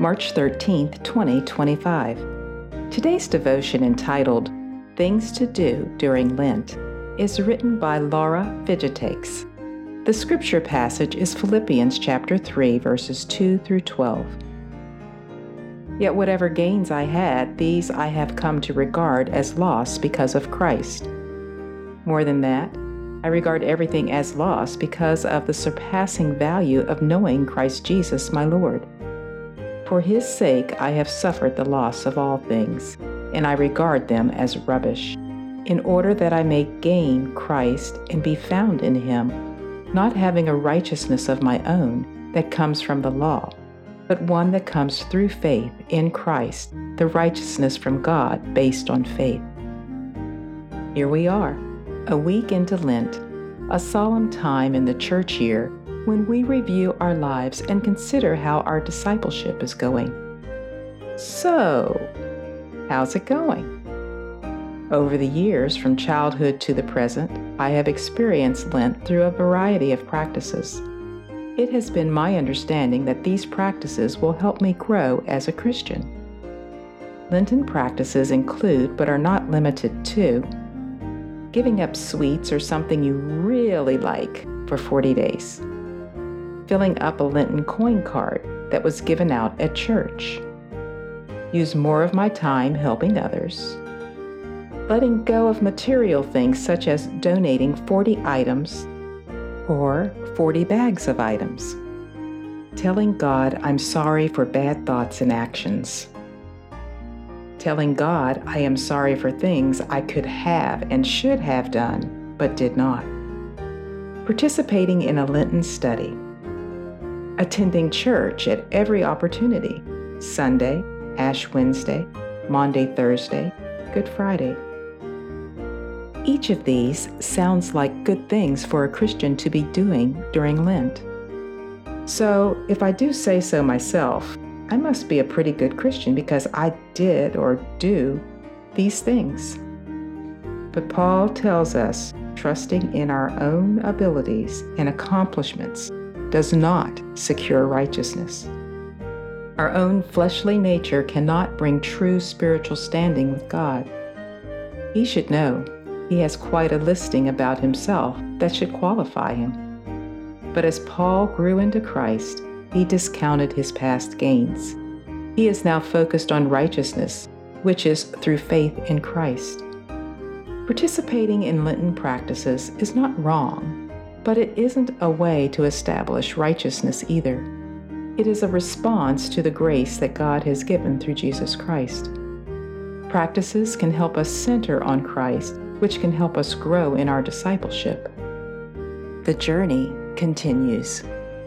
March 13th, 2025. Today's devotion, entitled Things to Do During Lent, is written by Laura Figetakes. The scripture passage is Philippians chapter 3, verses 2 through 12. Yet whatever gains I had, these I have come to regard as loss because of Christ. More than that, I regard everything as loss because of the surpassing value of knowing Christ Jesus my Lord. For his sake I have suffered the loss of all things, and I regard them as rubbish, in order that I may gain Christ and be found in him, not having a righteousness of my own that comes from the law, but one that comes through faith in Christ, the righteousness from God based on faith. Here we are, a week into Lent, a solemn time in the church year when we review our lives and consider how our discipleship is going. So, how's it going? Over the years, from childhood to the present, I have experienced Lent through a variety of practices. It has been my understanding that these practices will help me grow as a Christian. Lenten practices include, but are not limited to, giving up sweets or something you really like for 40 days. Filling up a Lenten coin card that was given out at church. Use more of my time helping others. Letting go of material things such as donating 40 items or 40 bags of items. Telling God I'm sorry for bad thoughts and actions. Telling God I am sorry for things I could have and should have done, but did not. Participating in a Lenten study. Attending church at every opportunity: Sunday, Ash Wednesday, Maundy Thursday, Good Friday. Each of these sounds like good things for a Christian to be doing during Lent. So, if I do say so myself, I must be a pretty good Christian because I did or do these things. But Paul tells us trusting in our own abilities and accomplishments does not secure righteousness. Our own fleshly nature cannot bring true spiritual standing with God. He should know he has quite a listing about himself that should qualify him. But as Paul grew into Christ, he discounted his past gains. He is now focused on righteousness, which is through faith in Christ. Participating in Lenten practices is not wrong, but it isn't a way to establish righteousness either. It is a response to the grace that God has given through Jesus Christ. Practices can help us center on Christ, which can help us grow in our discipleship. The journey continues.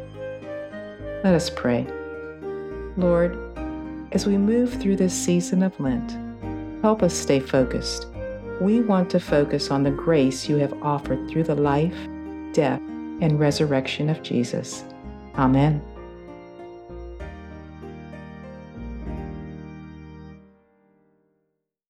Let us pray. Lord, as we move through this season of Lent, help us stay focused. We want to focus on the grace you have offered through the life, death, and resurrection of Jesus. Amen.